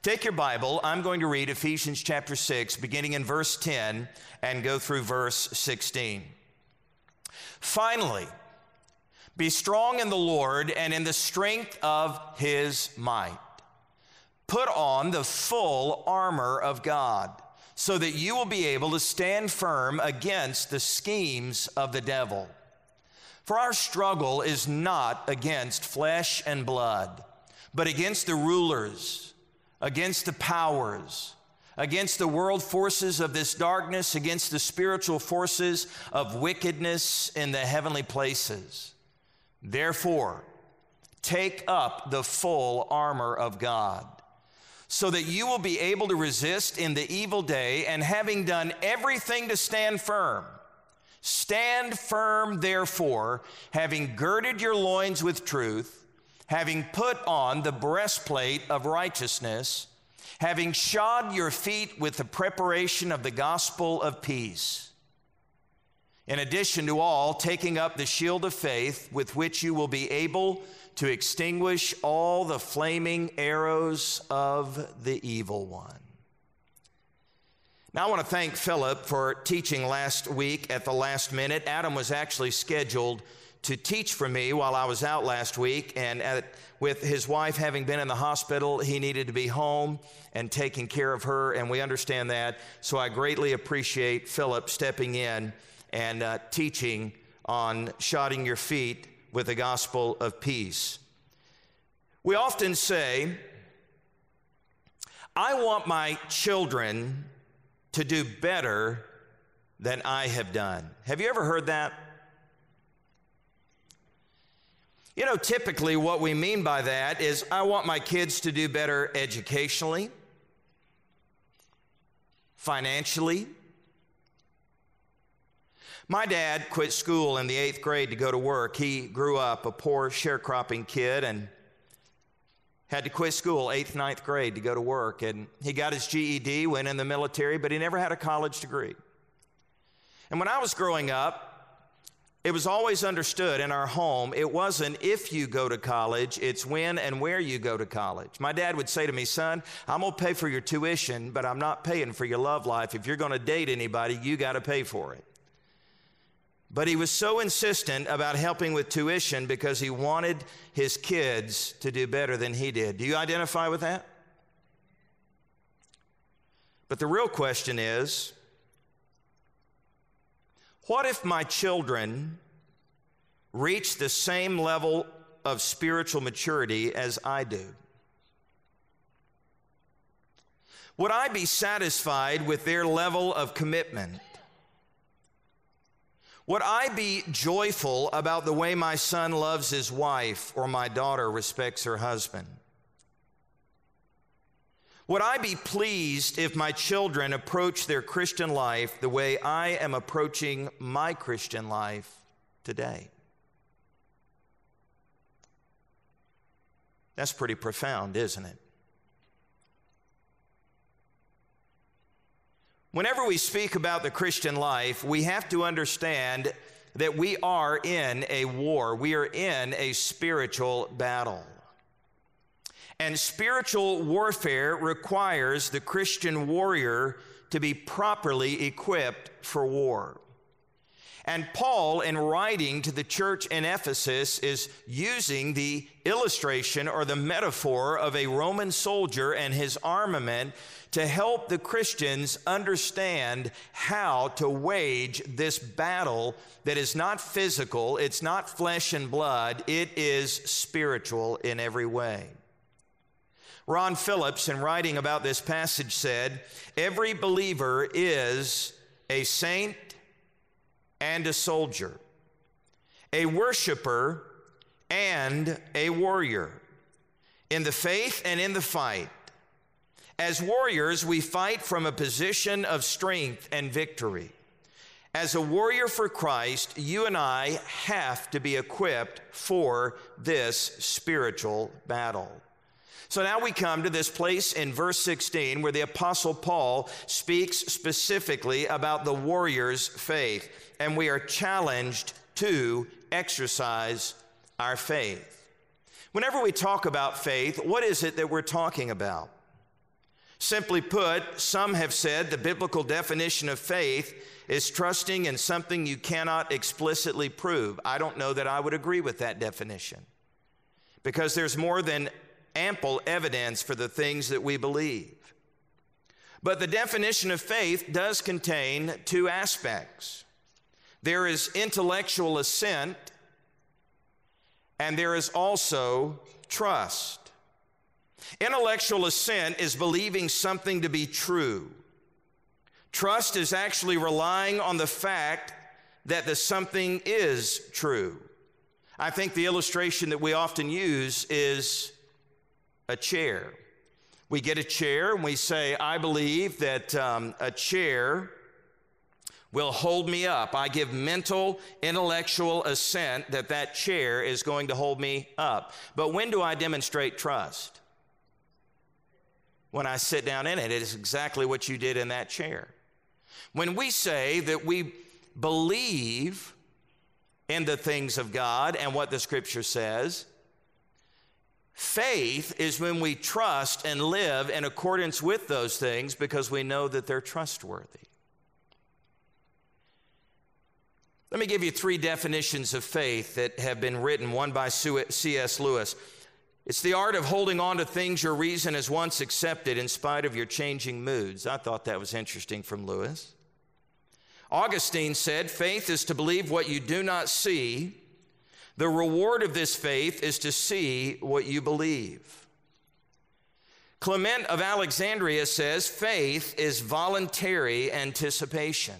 Take your Bible. I'm going to read Ephesians chapter 6, beginning in verse 10 and go through verse 16. Finally, be strong in the Lord and in the strength of his might. Put on the full armor of God, so that you will be able to stand firm against the schemes of the devil. For our struggle is not against flesh and blood, but against the rulers, against the powers, against the world forces of this darkness, against the spiritual forces of wickedness in the heavenly places. Therefore, take up the full armor of God, so that you will be able to resist in the evil day, and having done everything to stand firm. Stand firm, therefore, having girded your loins with truth, having put on the breastplate of righteousness, having shod your feet with the preparation of the gospel of peace. In addition to all, taking up the shield of faith, with which you will be able to extinguish all the flaming arrows of the evil one. Now I want to thank Philip for teaching last week at the last minute. Adam was actually scheduled to teach for me while I was out last week, and with his wife having been in the hospital, he needed to be home and taking care of her, and we understand that. So I greatly appreciate Philip stepping in and teaching on shodding your feet with the gospel of peace. We often say, I want my children to do better than I have done. Have you ever heard that? You know, typically what we mean by that is I want my kids to do better educationally, financially. My dad quit school in the 8th grade to go to work. He grew up a poor sharecropping kid and had to quit school 8th, 9th grade to go to work. And he got his GED, went in the military, but he never had a college degree. And when I was growing up, it was always understood in our home, it wasn't if you go to college, it's when and where you go to college. My dad would say to me, son, I'm going to pay for your tuition, but I'm not paying for your love life. If you're going to date anybody, you got to pay for it. But he was so insistent about helping with tuition because he wanted his kids to do better than he did. Do you identify with that? But the real question is, what if my children reach the same level of spiritual maturity as I do? Would I be satisfied with their level of commitment? Would I be joyful about the way my son loves his wife or my daughter respects her husband? Would I be pleased if my children approach their Christian life the way I am approaching my Christian life today? That's pretty profound, isn't it? Whenever we speak about the Christian life, we have to understand that we are in a war. We are in a spiritual battle. And spiritual warfare requires the Christian warrior to be properly equipped for war. And Paul, in writing to the church in Ephesus, is using the illustration or the metaphor of a Roman soldier and his armament to help the Christians understand how to wage this battle that is not physical, it's not flesh and blood, it is spiritual in every way. Ron Phillips, in writing about this passage, said, every believer is a saint and a soldier, a worshiper and a warrior, in the faith and in the fight. As warriors, we fight from a position of strength and victory. As a warrior for Christ, you and I have to be equipped for this spiritual battle. So now we come to this place in verse 16 where the Apostle Paul speaks specifically about the warrior's faith, and we are challenged to exercise our faith. Whenever we talk about faith, what is it that we're talking about? Simply put, some have said the biblical definition of faith is trusting in something you cannot explicitly prove. I don't know that I would agree with that definition, because there's more than ample evidence for the things that we believe. But the definition of faith does contain two aspects. There is intellectual assent, and there is also trust. Intellectual assent is believing something to be true. Trust is actually relying on the fact that the something is true. I think the illustration that we often use is a chair. We get a chair and we say, I believe that a chair will hold me up. I give mental, intellectual assent that that chair is going to hold me up. But when do I demonstrate trust? When I sit down in it. It is exactly what you did in that chair. When we say that we believe in the things of God and what the Scripture says, faith is when we trust and live in accordance with those things because we know that they're trustworthy. Let me give you three definitions of faith that have been written, one by C.S. Lewis. It's the art of holding on to things your reason has once accepted in spite of your changing moods. I thought that was interesting from Lewis. Augustine said, faith is to believe what you do not see. The reward of this faith is to see what you believe. Clement of Alexandria says, faith is voluntary anticipation.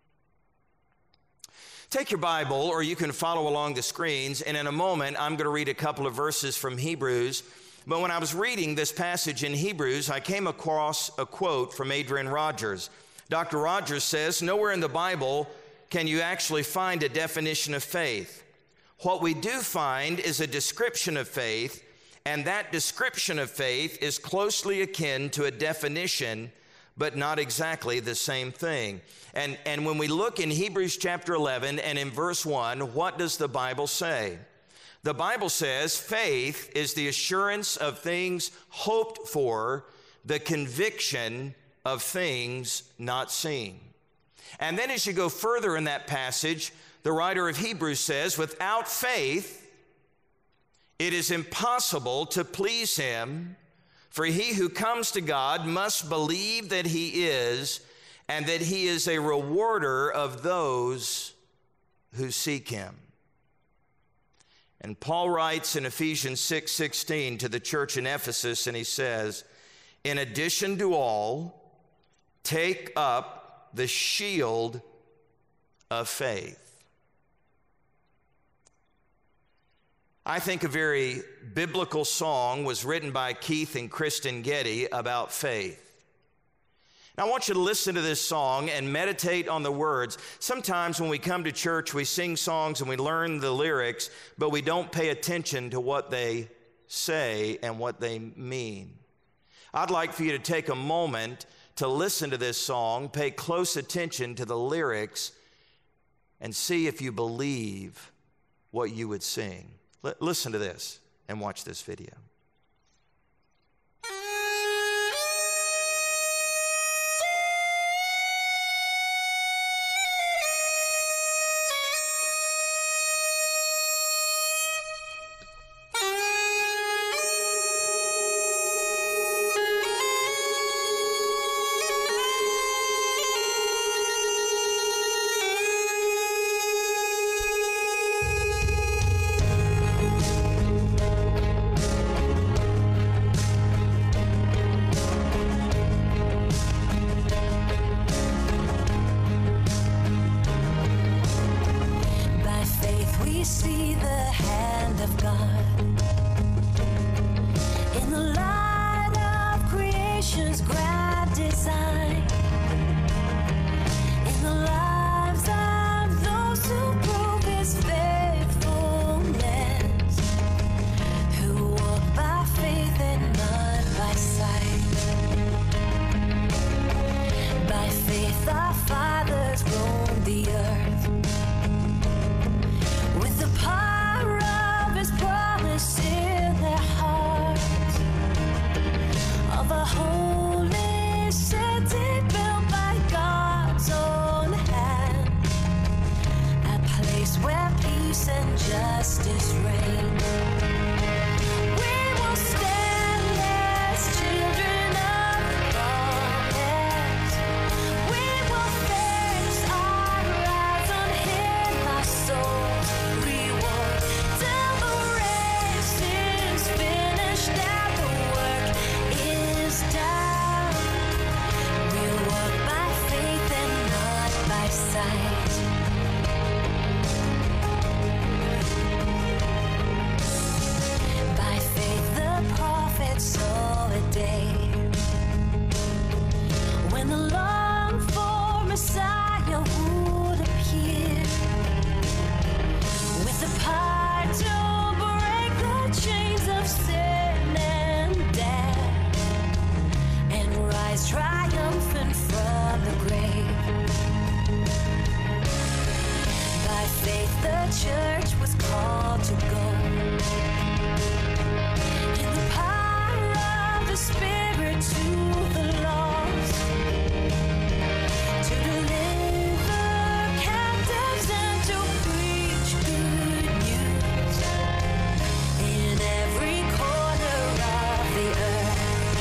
Take your Bible, or you can follow along the screens, and in a moment, I'm going to read a couple of verses from Hebrews. But when I was reading this passage in Hebrews, I came across a quote from Adrian Rogers. Dr. Rogers says, nowhere in the Bible can you actually find a definition of faith. What we do find is a description of faith, and that description of faith is closely akin to a definition, but not exactly the same thing. And when we look in Hebrews chapter 11 and in verse 1, what does the Bible say? The Bible says faith is the assurance of things hoped for, the conviction of things not seen. And then as you go further in that passage, the writer of Hebrews says, without faith, it is impossible to please him. For he who comes to God must believe that he is, and that he is a rewarder of those who seek him. And Paul writes in Ephesians 6:16 to the church in Ephesus, and he says, in addition to all, take up the shield of faith. I think a very biblical song was written by Keith and Kristen Getty about faith. Now, I want you to listen to this song and meditate on the words. Sometimes when we come to church, we sing songs and we learn the lyrics, but we don't pay attention to what they say and what they mean. I'd like for you to take a moment to listen to this song, pay close attention to the lyrics, and see if you believe what you would sing. Listen to this and watch this video. rise triumphant from the grave. By faith the church was called to go in the power of the Spirit to the lost, to deliver captives and to preach good news in every corner of the earth.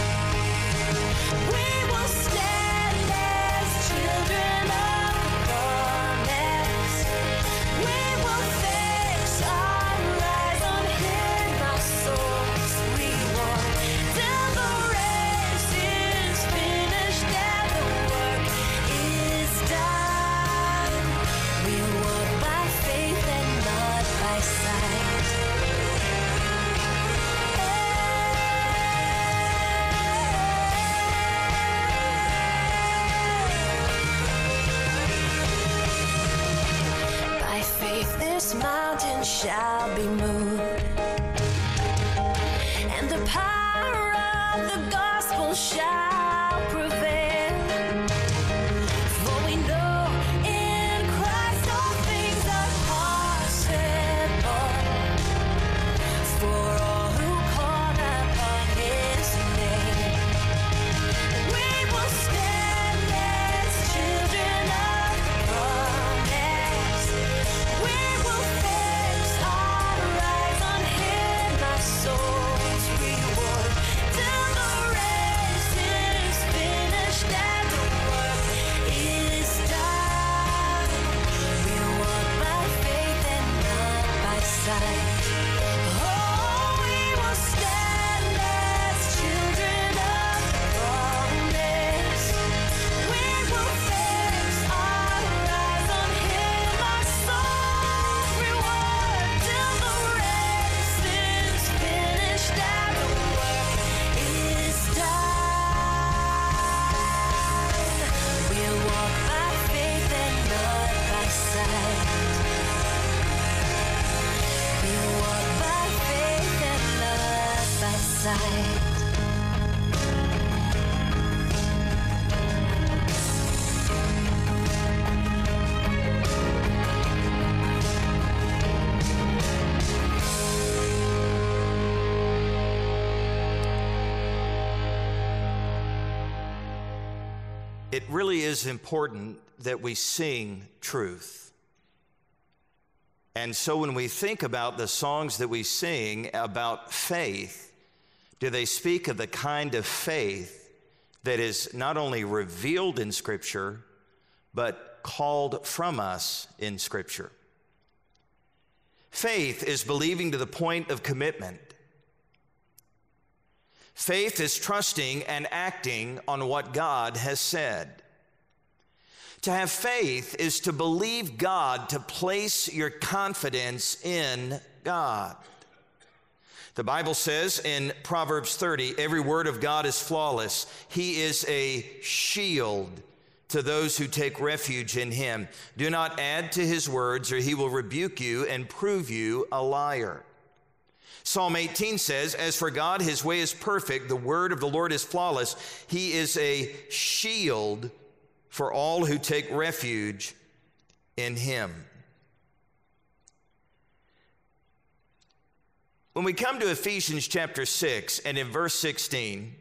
We will stand as children of the promise. We will fix our eyes on Him, our souls reward. Till the race is finished and the work is done. We walk by faith and not by sight. By faith this mountain shall be moved, and the power of the gospel shall prevail. For we know in Christ all things are possible, for all who call upon His name. We will stand as children of the promise. We will fix our eyes on Him, our souls reward. Till the race is finished and the work is done. We walk by faith and not by sight. Oh, we will stand as children of the promise. We will fix our eyes on Him, our souls reward. Till the race is finished and the work is done. We'll walk by faith and not by sight. We'll walk by faith and not by sight. It really is important that we sing truth. And so when we think about the songs that we sing about faith, do they speak of the kind of faith that is not only revealed in Scripture, but called from us in Scripture? Faith is believing to the point of commitment. Faith is trusting and acting on what God has said. To have faith is to believe God, to place your confidence in God. The Bible says in Proverbs 30, every word of God is flawless. He is a shield to those who take refuge in Him. Do not add to His words, or He will rebuke you and prove you a liar. Psalm 18 says, as for God, His way is perfect. The word of the Lord is flawless. He is a shield for all who take refuge in Him. When we come to Ephesians chapter 6 and in verse 16,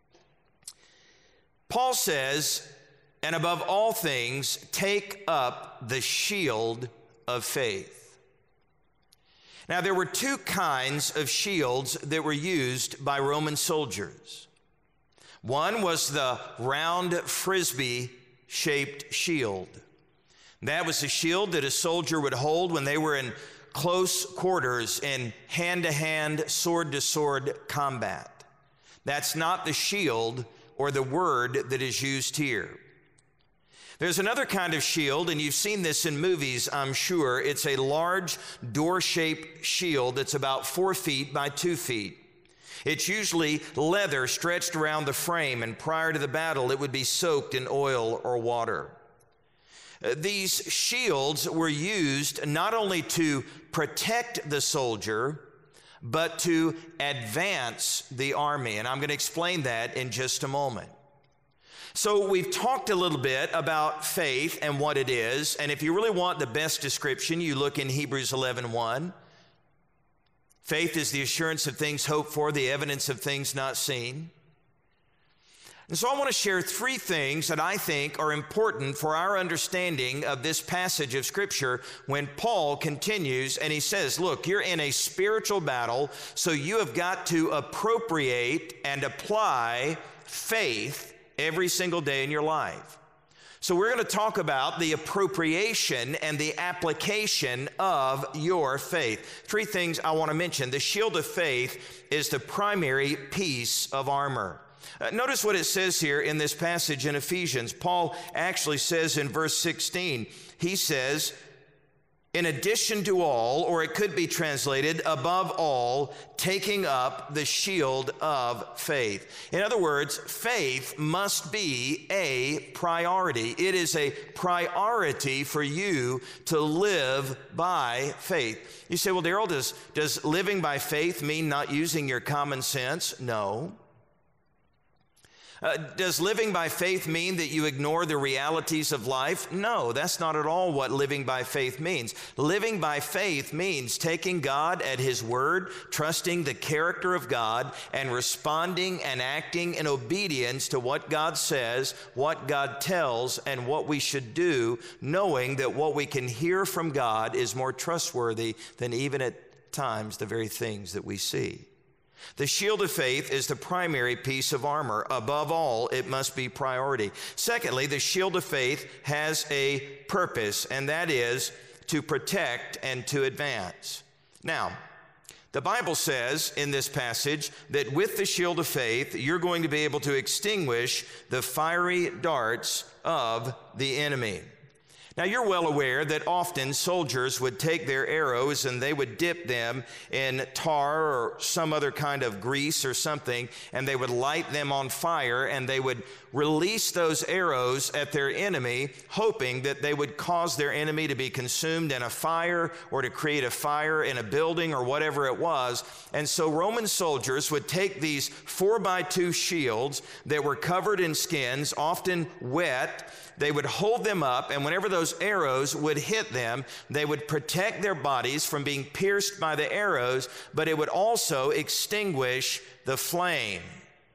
Paul says, and above all things, take up the shield of faith. Now, there were two kinds of shields that were used by Roman soldiers. One was the round frisbee-shaped shield. That was a shield that a soldier would hold when they were in close quarters in hand-to-hand, sword-to-sword combat. That's not the shield or the word that is used here. There's another kind of shield, and you've seen this in movies, I'm sure. It's a large door-shaped shield that's about 4 feet by 2 feet. It's usually leather stretched around the frame, and prior to the battle, it would be soaked in oil or water. These shields were used not only to protect the soldier, but to advance the army. And I'm going to explain that in just a moment. So we've talked a little bit about faith and what it is. And if you really want the best description, you look in Hebrews 11:1. Faith is the assurance of things hoped for, the evidence of things not seen. And so I want to share three things that I think are important for our understanding of this passage of Scripture when Paul continues and he says, look, you're in a spiritual battle, so you have got to appropriate and apply faith every single day in your life. So we're going to talk about the appropriation and the application of your faith. Three things I want to mention. The shield of faith is the primary piece of armor. Notice what it says here in this passage in Ephesians. Paul actually says in verse 16, he says, in addition to all, or it could be translated, above all, taking up the shield of faith. In other words, faith must be a priority. It is a priority for you to live by faith. You say, well, Daryl, does living by faith mean not using your common sense? No. Does living by faith mean that you ignore the realities of life? No, that's not at all what living by faith means. Living by faith means taking God at His word, trusting the character of God, and responding and acting in obedience to what God says, what God tells, and what we should do, knowing that what we can hear from God is more trustworthy than even at times the very things that we see. The shield of faith is the primary piece of armor. Above all, it must be priority. Secondly, the shield of faith has a purpose, and that is to protect and to advance. Now, the Bible says in this passage that with the shield of faith, you're going to be able to extinguish the fiery darts of the enemy. Now, you're well aware that often soldiers would take their arrows and they would dip them in tar or some other kind of grease or something, and they would light them on fire, and they would release those arrows at their enemy, hoping that they would cause their enemy to be consumed in a fire or to create a fire in a building or whatever it was. And so Roman soldiers would take these 4x2 shields that were covered in skins, often wet. They would hold them up, and whenever those arrows would hit them, they would protect their bodies from being pierced by the arrows, but it would also extinguish the flame.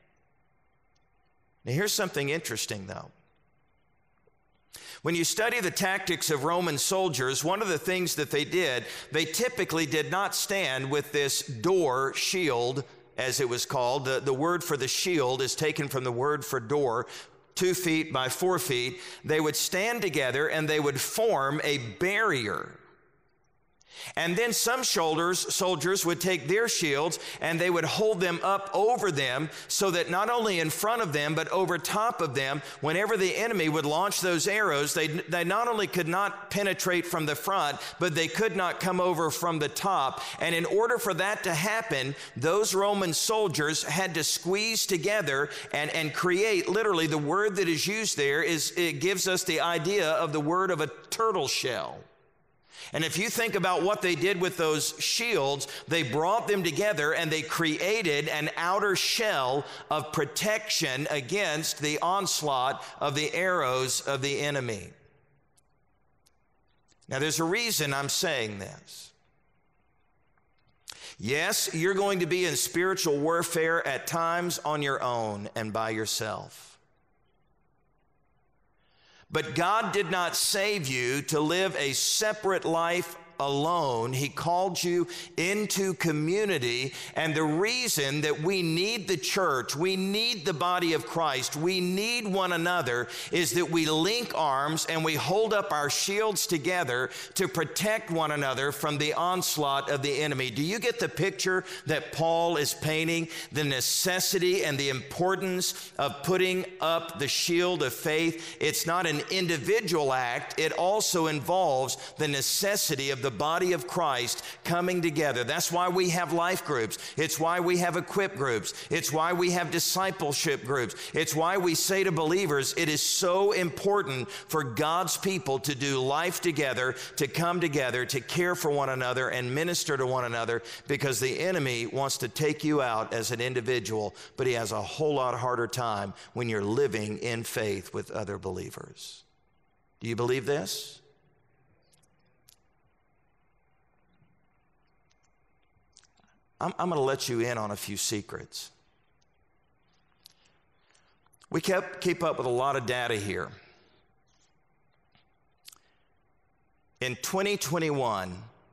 Now, here's something interesting, though. When you study the tactics of Roman soldiers, one of the things that they did, they typically did not stand with this door shield, as it was called. The word for the shield is taken from the word for door. 2 feet by 4 feet, they would stand together and they would form a barrier. And then some soldiers would take their shields and they would hold them up over them so that not only in front of them, but over top of them, whenever the enemy would launch those arrows, they not only could not penetrate from the front, but they could not come over from the top. And in order for that to happen, those Roman soldiers had to squeeze together and create, literally the word that is used there it gives us the idea of the word of a turtle shell. And if you think about what they did with those shields, they brought them together and they created an outer shell of protection against the onslaught of the arrows of the enemy. Now, there's a reason I'm saying this. Yes, you're going to be in spiritual warfare at times on your own and by yourself. But God did not save you to live a separate life alone. He called you into community. And the reason that we need the church, we need the body of Christ, we need one another, is that we link arms and we hold up our shields together to protect one another from the onslaught of the enemy. Do you get the picture that Paul is painting? The necessity and the importance of putting up the shield of faith. It's not an individual act. It also involves the necessity of the the body of Christ coming together. That's why we have life groups. It's why we have equip groups. It's why we have discipleship groups. It's why we say to believers, it is so important for God's people to do life together, to come together, to care for one another and minister to one another, because the enemy wants to take you out as an individual, but he has a whole lot harder time when you're living in faith with other believers. Do you believe this? I'm going to let you in on a few secrets. We keep up with a lot of data here. In 2021,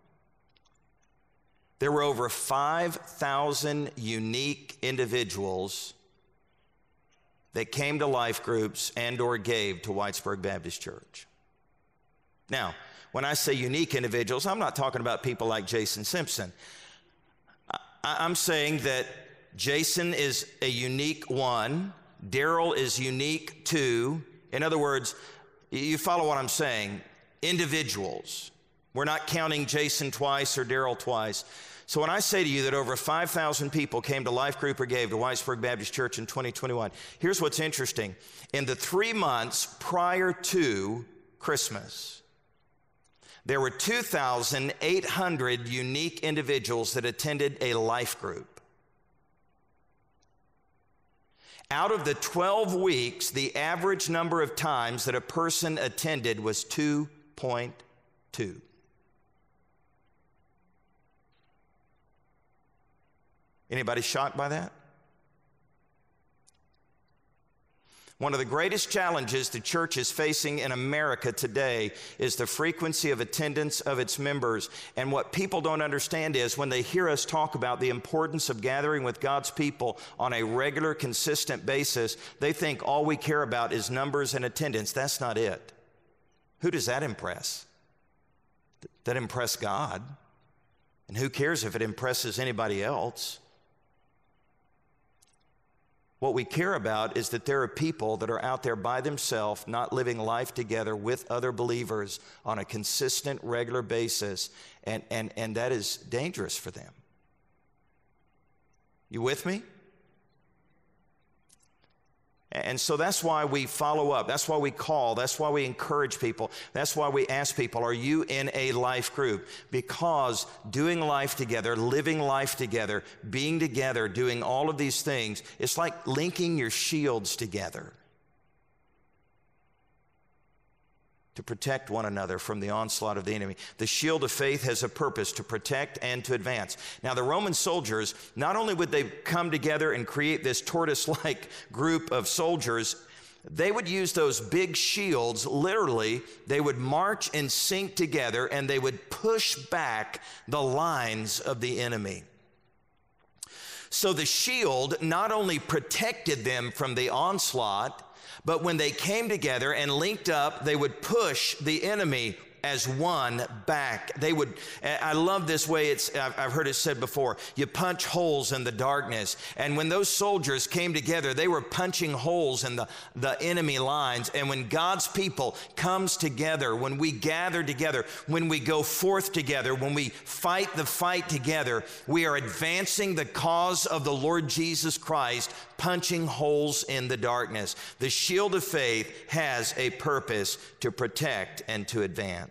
there were over 5,000 unique individuals that came to life groups and or gave to Whitesburg Baptist Church. Now, when I say unique individuals, I'm not talking about people like Jason Simpson. I'm saying that Jason is a unique one. Daryl is unique too. In other words, you follow what I'm saying? Individuals. We're not counting Jason twice or Daryl twice. So when I say to you that over 5,000 people came to Life Group or gave to Whitesburg Baptist Church in 2021, here's what's interesting. In the 3 months prior to Christmas, there were 2,800 unique individuals that attended a life group. Out of the 12 weeks, the average number of times that a person attended was 2.2. Anybody shocked by that? One of the greatest challenges the church is facing in America today is the frequency of attendance of its members. And what people don't understand is when they hear us talk about the importance of gathering with God's people on a regular, consistent basis, they think all we care about is numbers and attendance. That's not it. Who does that impress? That impress God. And who cares if it impresses anybody else? What we care about is that there are people that are out there by themselves, not living life together with other believers on a consistent, regular basis, and that is dangerous for them. You with me? And so that's why we follow up. That's why we call. That's why we encourage people. That's why we ask people, are you in a life group? Because doing life together, living life together, being together, doing all of these things, it's like linking your shields together to protect one another from the onslaught of the enemy. The shield of faith has a purpose to protect and to advance. Now, the Roman soldiers, not only would they come together and create this tortoise-like group of soldiers, they would use those big shields. Literally, they would march in sync together and they would push back the lines of the enemy. So the shield not only protected them from the onslaught, but when they came together and linked up, they would push the enemy as one back. They would, I love this way I've heard it said before, you punch holes in the darkness. And when those soldiers came together, they were punching holes in the enemy lines. And when God's people comes together, when we gather together, when we go forth together, when we fight the fight together, we are advancing the cause of the Lord Jesus Christ, punching holes in the darkness. The shield of faith has a purpose to protect and to advance.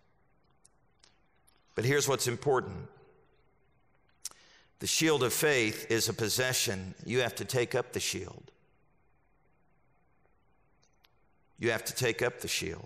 But here's what's important. The shield of faith is a possession. You have to take up the shield. You have to take up the shield.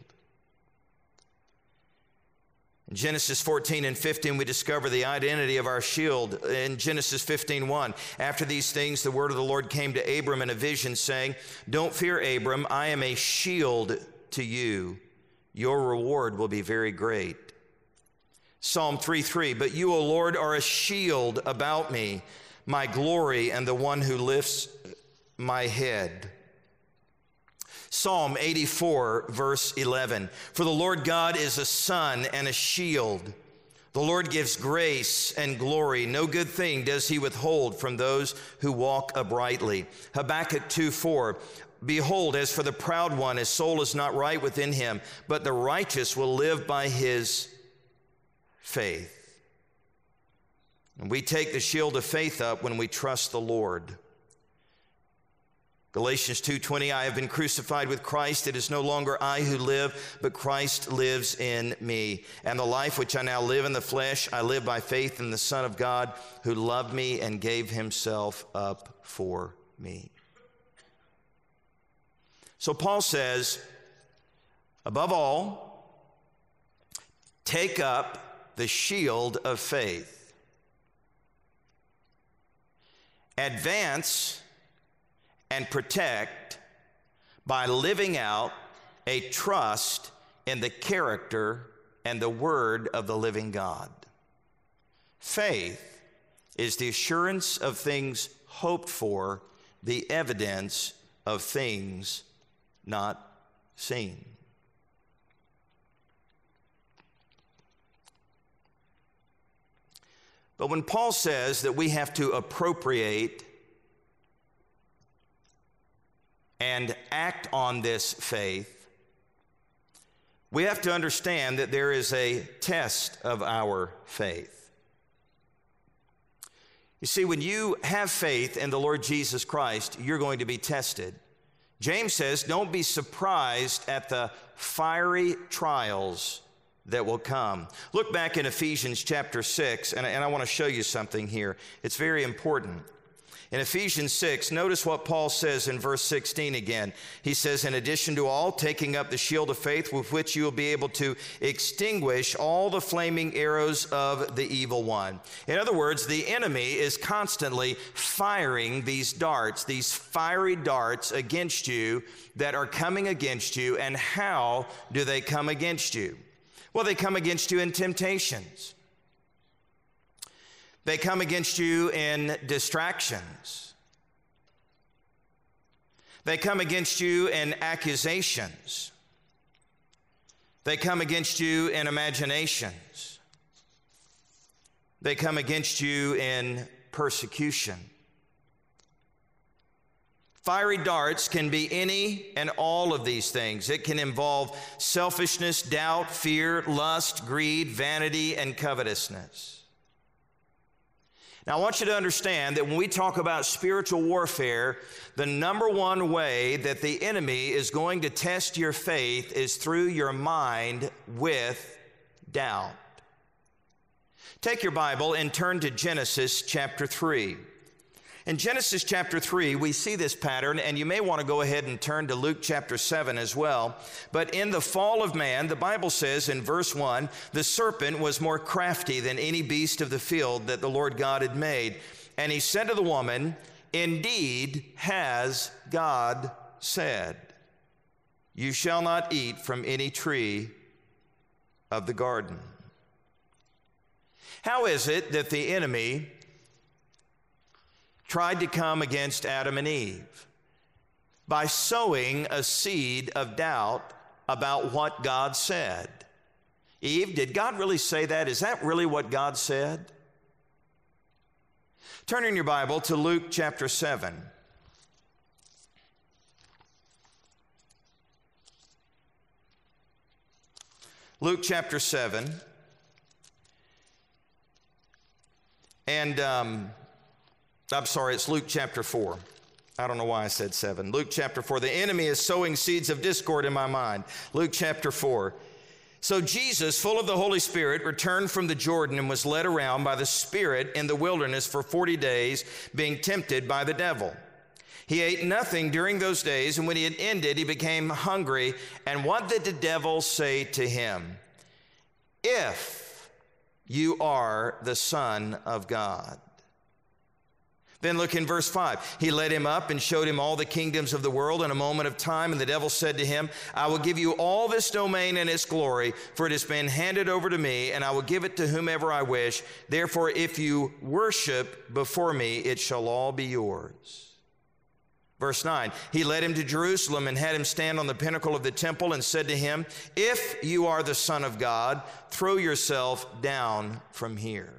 In Genesis 14 and 15, we discover the identity of our shield. In Genesis 15:1, after these things, the word of the Lord came to Abram in a vision, saying, "Don't fear, Abram, I am a shield to you. Your reward will be very great." Psalm 3:3, "But you, O Lord, are a shield about me, my glory, and the one who lifts my head." Psalm 84, verse 11, "For the Lord God is a sun and a shield. The Lord gives grace and glory. No good thing does he withhold from those who walk uprightly." Habakkuk 2:4, "Behold, as for the proud one, his soul is not right within him, but the righteous will live by his faith. And we take the shield of faith up when we trust the Lord. Galatians 2:20, I have been crucified with Christ. It is no longer I who live, but Christ lives in me. And the life which I now live in the flesh, I live by faith in the Son of God, who loved me and gave himself up for me. So Paul says, above all, take up the shield of faith. Advance and protect by living out a trust in the character and the word of the living God. Faith is the assurance of things hoped for, the evidence of things not seen. But when Paul says that we have to appropriate and act on this faith, we have to understand that there is a test of our faith. You see, when you have faith in the Lord Jesus Christ, you're going to be tested. James says, don't be surprised at the fiery trials that will come. Look back in Ephesians chapter 6, and I want to show you something here. It's very important. In Ephesians 6, notice what Paul says in verse 16 again. He says, in addition to all, taking up the shield of faith with which you will be able to extinguish all the flaming arrows of the evil one. In other words, the enemy is constantly firing these darts, these fiery darts against you that are coming against you. And how do they come against you? Well, they come against you in temptations. They come against you in distractions. They come against you in accusations. They come against you in imaginations. They come against you in persecution. Fiery darts can be any and all of these things. It can involve selfishness, doubt, fear, lust, greed, vanity, and covetousness. Now, I want you to understand that when we talk about spiritual warfare, the number one way that the enemy is going to test your faith is through your mind with doubt. Take your Bible and turn to Genesis chapter 3. In Genesis chapter 3, we see this pattern, and you may want to go ahead and turn to Luke chapter 7 as well. But in the fall of man, the Bible says in verse 1, the serpent was more crafty than any beast of the field that the Lord God had made. And he said to the woman, indeed has God said, you shall not eat from any tree of the garden. How is it that the enemy tried to come against Adam and Eve? By sowing a seed of doubt about what God said. Eve, did God really say that? Is that really what God said? Turn in your Bible to Luke chapter 7. Luke chapter 7. And I'm sorry, it's Luke chapter 4. I don't know why I said 7. Luke chapter 4. The enemy is sowing seeds of discord in my mind. Luke chapter 4. So Jesus, full of the Holy Spirit, returned from the Jordan and was led around by the Spirit in the wilderness for 40 days, being tempted by the devil. He ate nothing during those days, and when he had ended, he became hungry. And what did the devil say to him? If you are the Son of God. Then look in verse 5. He led him up and showed him all the kingdoms of the world in a moment of time. And the devil said to him, I will give you all this domain and its glory, for it has been handed over to me, and I will give it to whomever I wish. Therefore, if you worship before me, it shall all be yours. Verse 9, he led him to Jerusalem and had him stand on the pinnacle of the temple and said to him, if you are the Son of God, throw yourself down from here.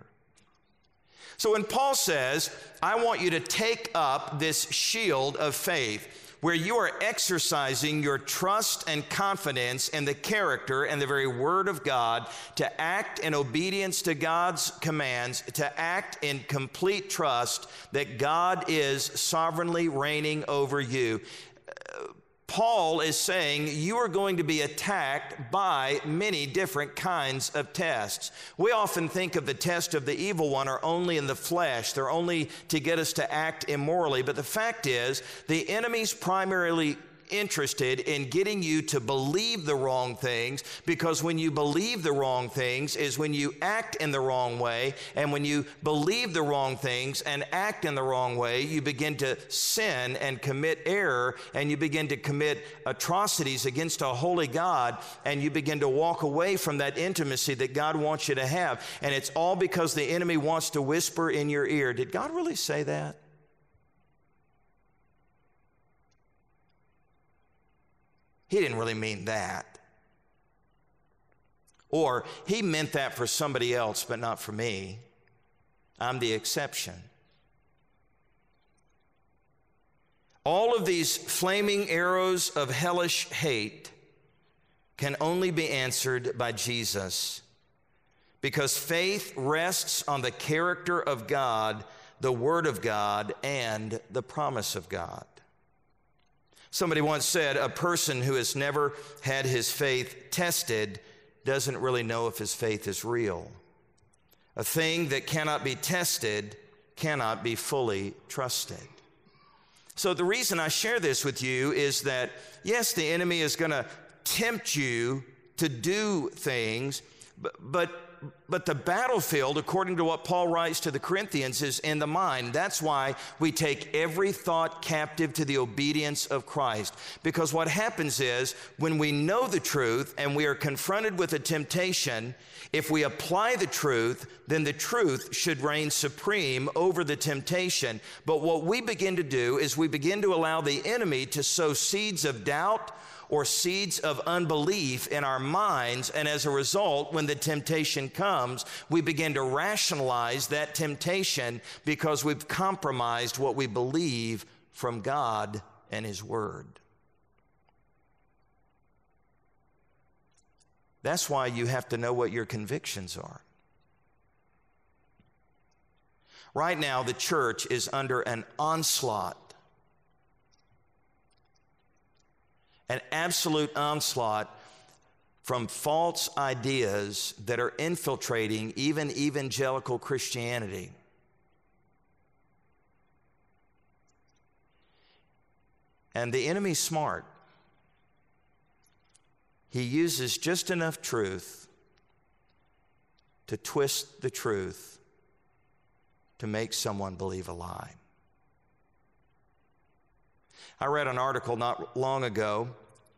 So when Paul says, I want you to take up this shield of faith, where you are exercising your trust and confidence in the character and the very word of God, to act in obedience to God's commands, to act in complete trust that God is sovereignly reigning over you. Paul is saying you are going to be attacked by many different kinds of tests. We often think of the test of the evil one are only in the flesh. They're only to get us to act immorally. But the fact is, the enemy's primarily interested in getting you to believe the wrong things, because when you believe the wrong things is when you act in the wrong way, and when you believe the wrong things and act in the wrong way, you begin to sin and commit error, and you begin to commit atrocities against a holy God, and you begin to walk away from that intimacy that God wants you to have. And it's all because the enemy wants to whisper in your ear, did God really say that? He didn't really mean that. Or he meant that for somebody else, but not for me. I'm the exception. All of these flaming arrows of hellish hate can only be answered by Jesus, because faith rests on the character of God, the Word of God, and the promise of God. Somebody once said, a person who has never had his faith tested doesn't really know if his faith is real. A thing that cannot be tested cannot be fully trusted. So the reason I share this with you is that, yes, the enemy is going to tempt you to do things, but the battlefield, according to what Paul writes to the Corinthians, is in the mind. That's why we take every thought captive to the obedience of Christ. Because what happens is, when we know the truth and we are confronted with a temptation, if we apply the truth, then the truth should reign supreme over the temptation. But what we begin to do is we begin to allow the enemy to sow seeds of doubt or seeds of unbelief in our minds, and as a result, when the temptation comes, we begin to rationalize that temptation because we've compromised what we believe from God and His Word. That's why you have to know what your convictions are. Right now, the church is under an onslaught, an absolute onslaught from false ideas that are infiltrating even evangelical Christianity. And the enemy's smart. He uses just enough truth to twist the truth to make someone believe a lie. I read an article not long ago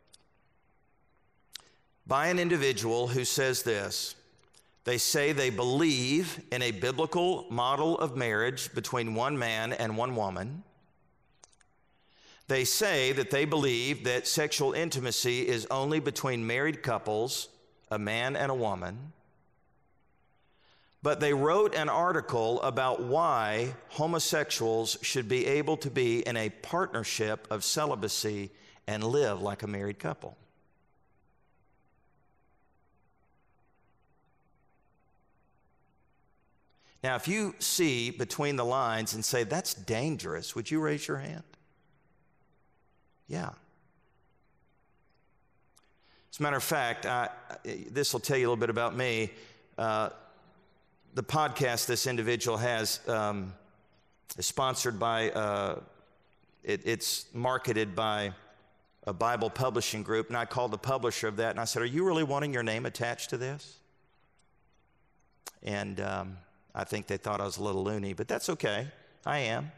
by an individual who says this. They say they believe in a biblical model of marriage between one man and one woman. They say that they believe that sexual intimacy is only between married couples, a man and a woman. But they wrote an article about why homosexuals should be able to be in a partnership of celibacy and live like a married couple. Now, if you see between the lines and say, that's dangerous, would you raise your hand? Yeah. As a matter of fact, this will tell you a little bit about me. The podcast this individual has is sponsored by, it's marketed by a Bible publishing group, and I called the publisher of that, and I said, are you really wanting your name attached to this? And I think they thought I was a little loony, but that's okay. I am.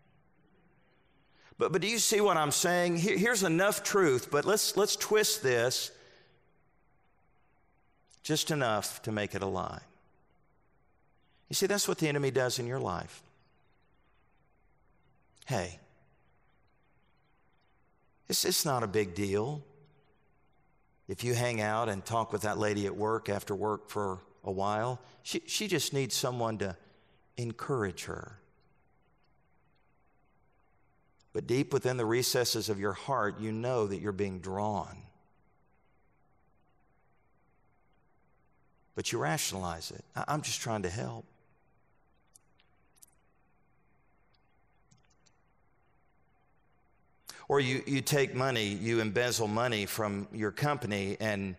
But do you see what I'm saying? Here's enough truth, but let's twist this just enough to make it a lie. You see, that's what the enemy does in your life. Hey, it's not a big deal if you hang out and talk with that lady at work after work for a while. She just needs someone to encourage her. But deep within the recesses of your heart, you know that you're being drawn. But you rationalize it. I'm just trying to help. Or you take money, you embezzle money from your company, and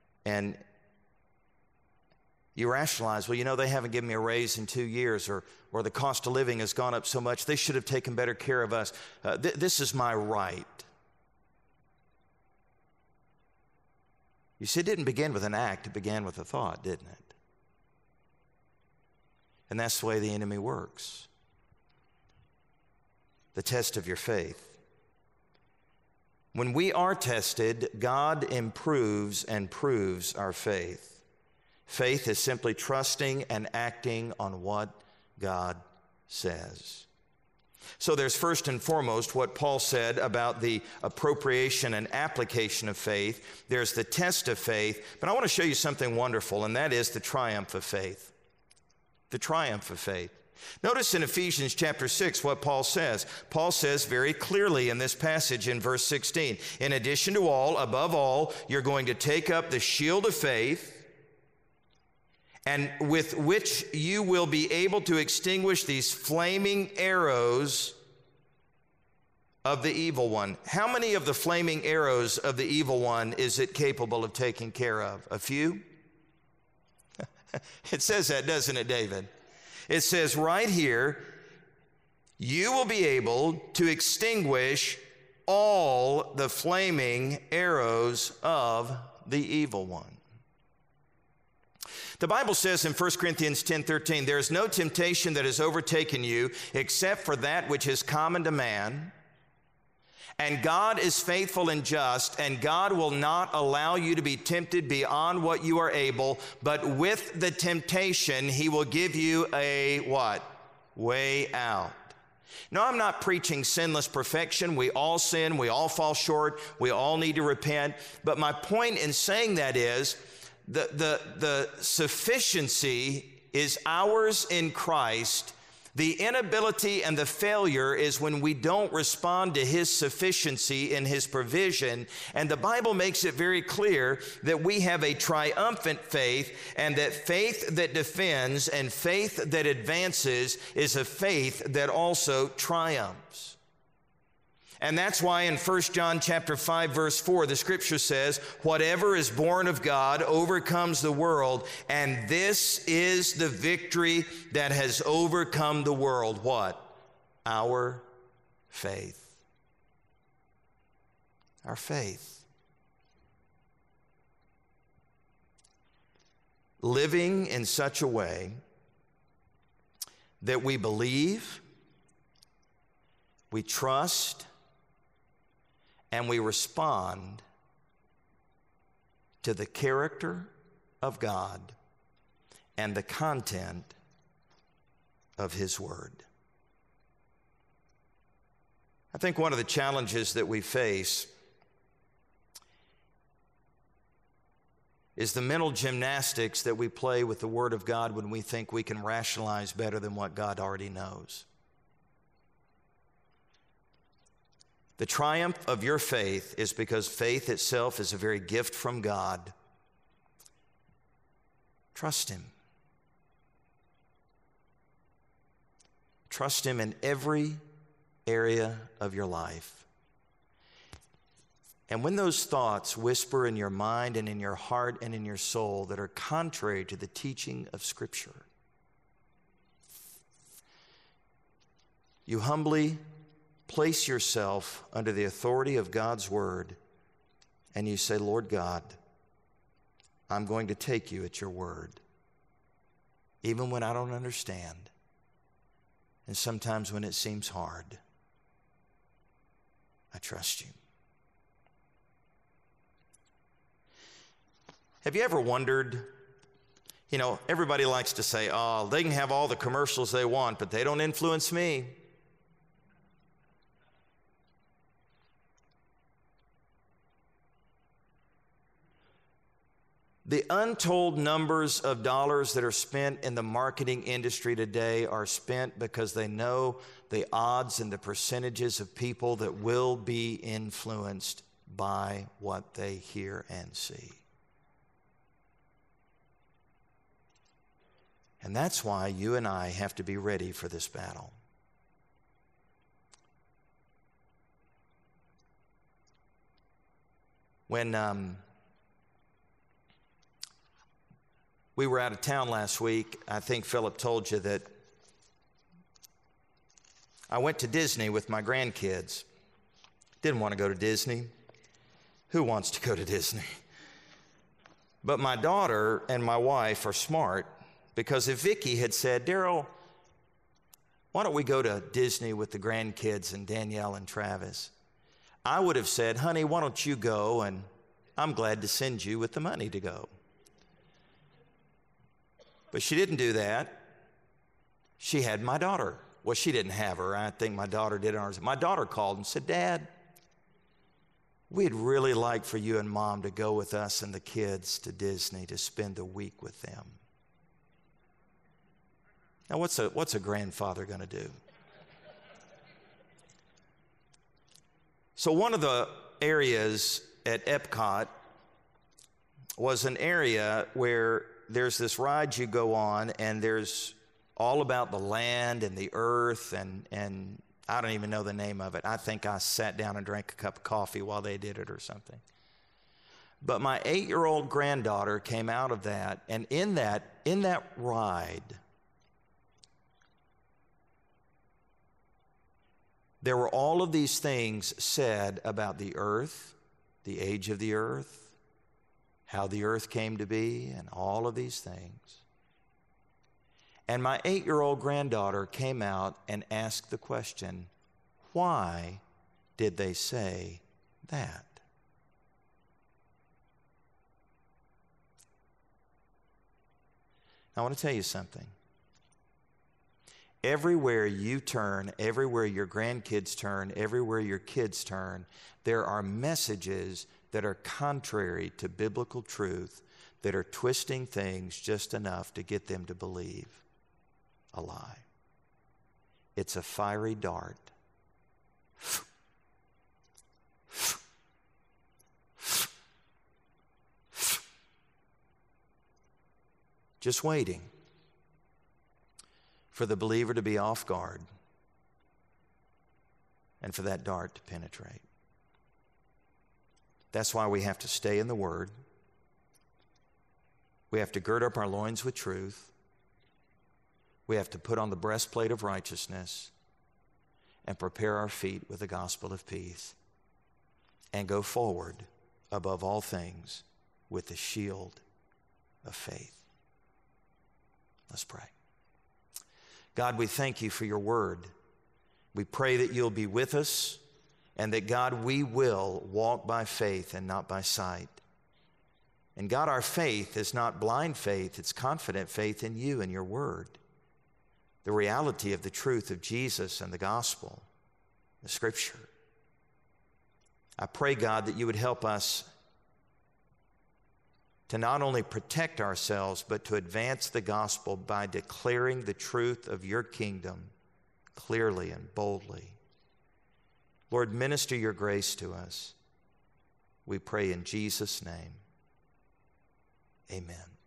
you rationalize, well, you know, they haven't given me a raise in 2 years, or the cost of living has gone up so much, they should have taken better care of us. This is my right. You see, it didn't begin with an act, it began with a thought, didn't it? And that's the way the enemy works. The test of your faith. When we are tested, God improves and proves our faith. Faith is simply trusting and acting on what God says. So there's first and foremost what Paul said about the appropriation and application of faith. There's the test of faith, but I want to show you something wonderful, and that is the triumph of faith. The triumph of faith. Notice in Ephesians chapter 6 what Paul says. Paul says very clearly in this passage in verse 16, in addition to all, above all, you're going to take up the shield of faith, and with which you will be able to extinguish these flaming arrows of the evil one. How many of the flaming arrows of the evil one is it capable of taking care of? A few? It says that, doesn't it, David? It says right here, you will be able to extinguish all the flaming arrows of the evil one. The Bible says in 1 Corinthians 10:13, there is no temptation that has overtaken you except for that which is common to man. And God is faithful and just, and God will not allow you to be tempted beyond what you are able, but with the temptation, he will give you a what? Way out. No, I'm not preaching sinless perfection. We all sin, we all fall short, we all need to repent. But my point in saying that is, the sufficiency is ours in Christ. The inability and the failure is when we don't respond to his sufficiency in his provision. And the Bible makes it very clear that we have a triumphant faith, and that faith that defends and faith that advances is a faith that also triumphs. And that's why in 1 John chapter 5 verse 4 the scripture says, whatever is born of God overcomes the world, and this is the victory that has overcome the world. What? Our faith. Our faith. Living in such a way that we believe, we trust, and we respond to the character of God and the content of his word. I think one of the challenges that we face is the mental gymnastics that we play with the word of God when we think we can rationalize better than what God already knows. The triumph of your faith is because faith itself is a very gift from God. Trust him. Trust him in every area of your life. And when those thoughts whisper in your mind and in your heart and in your soul that are contrary to the teaching of Scripture, you humbly place yourself under the authority of God's word, and you say, Lord God, I'm going to take you at your word, even when I don't understand, and sometimes when it seems hard. I trust you. Have you ever wondered, everybody likes to say, oh, they can have all the commercials they want, but they don't influence me. The untold numbers of dollars that are spent in the marketing industry today are spent because they know the odds and the percentages of people that will be influenced by what they hear and see. And that's why you and I have to be ready for this battle. When we were out of town last week, I think Philip told you that I went to Disney with my grandkids. Didn't want to go to Disney. Who wants to go to Disney? But my daughter and my wife are smart, because if Vicki had said, Daryl, why don't we go to Disney with the grandkids and Danielle and Travis? I would have said, honey, why don't you go, and I'm glad to send you with the money to go. But she didn't do that. She had my daughter. Well, she didn't have her. I think my daughter did ours. My daughter called and said, Dad, we'd really like for you and Mom to go with us and the kids to Disney to spend a week with them. Now, what's a grandfather going to do? So one of the areas at Epcot was an area where there's this ride you go on, and there's all about the land and the earth, and I don't even know the name of it. I think I sat down and drank a cup of coffee while they did it or something. But my 8-year-old granddaughter came out of that, and in that ride, there were all of these things said about the earth, the age of the earth, how the earth came to be, and all of these things. And my 8-year-old granddaughter came out and asked the question, why did they say that? I want to tell you something. Everywhere you turn, everywhere your grandkids turn, everywhere your kids turn, there are messages that are contrary to biblical truth, that are twisting things just enough to get them to believe a lie. It's a fiery dart. Just waiting for the believer to be off guard and for that dart to penetrate. That's why we have to stay in the Word. We have to gird up our loins with truth. We have to put on the breastplate of righteousness and prepare our feet with the gospel of peace and go forward above all things with the shield of faith. Let's pray. God, we thank you for your word. We pray that you'll be with us, and that, God, we will walk by faith and not by sight. And God, our faith is not blind faith, it's confident faith in you and your word. The reality of the truth of Jesus and the gospel, the scripture. I pray, God, that you would help us to not only protect ourselves, but to advance the gospel by declaring the truth of your kingdom clearly and boldly. Lord, minister your grace to us. We pray in Jesus' name. Amen.